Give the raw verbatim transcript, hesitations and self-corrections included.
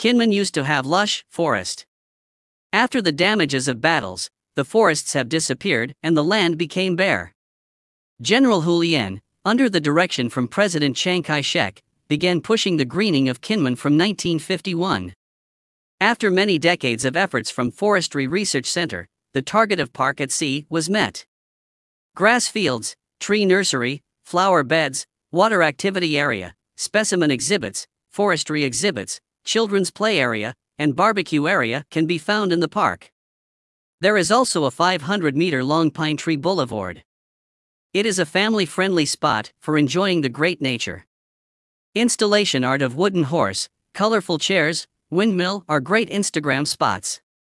Kinmen used to have lush forest. After the damages of battles, the forests have disappeared and the land became bare. General Hu Lien, under the direction from President Chiang Kai-shek, began pushing the greening of Kinmen from nineteen fifty-one. After many decades of efforts from Forestry Research Center, the target of Park at Sea was met. Grass fields, tree nursery, flower beds, water activity area, specimen exhibits, forestry exhibits, children's play area, and barbecue area can be found in the park. There is also a five hundred meter long pine tree boulevard. It is a family-friendly spot for enjoying the great nature. Installation art of wooden horse, colorful chairs, windmill are great Instagram spots.